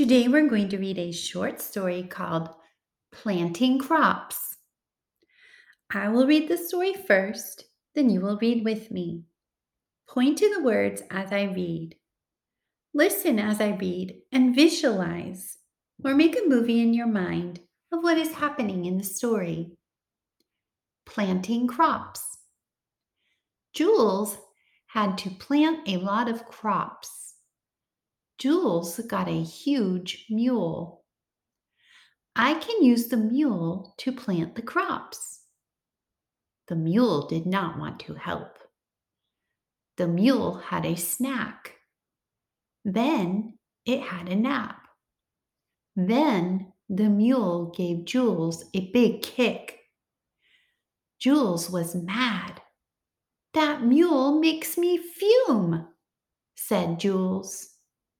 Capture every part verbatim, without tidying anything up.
Today we're going to read a short story called Planting Crops. I will read the story first, then you will read with me. Point to the words as I read. Listen as I read and visualize or make a movie in your mind of what is happening in the story. Planting crops. Jules had to plant a lot of crops. Jules got a huge mule. I can use the mule to plant the crops. The mule did not want to help. The mule had a snack. Then it had a nap. Then the mule gave Jules a big kick. Jules was mad. "That mule makes me fume," said Jules.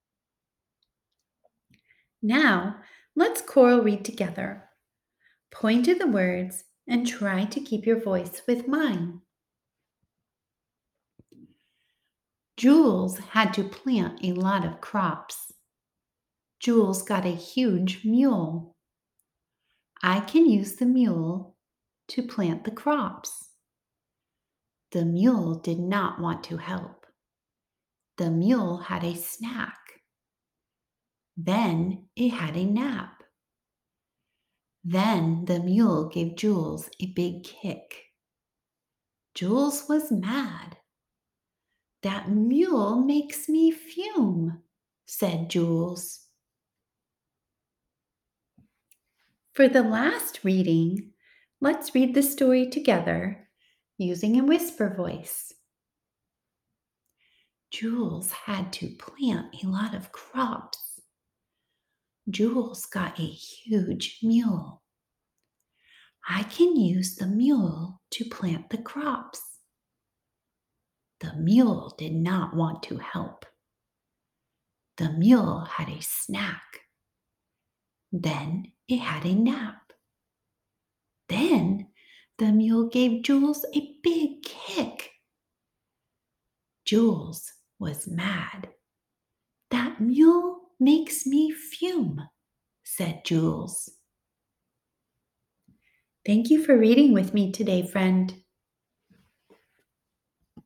Now, let's choral read together. Point to the words and try to keep your voice with mine. Jules had to plant a lot of crops. Jules got a huge mule. I can use the mule to plant the crops. The mule did not want to help. The mule had a snack. Then it had a nap. Then the mule gave Jules a big kick. Jules was mad. "That mule makes me fume," said Jules. For the last reading, let's read the story together using a whisper voice. Jules had to plant a lot of crops. Jules got a huge mule. I can use the mule to plant the crops. The mule did not want to help. The mule had a snack. Then it had a nap. Then the mule gave Jules a big kick. Jules was mad. "That mule makes me fume," said Jules. Thank you for reading with me today, friend.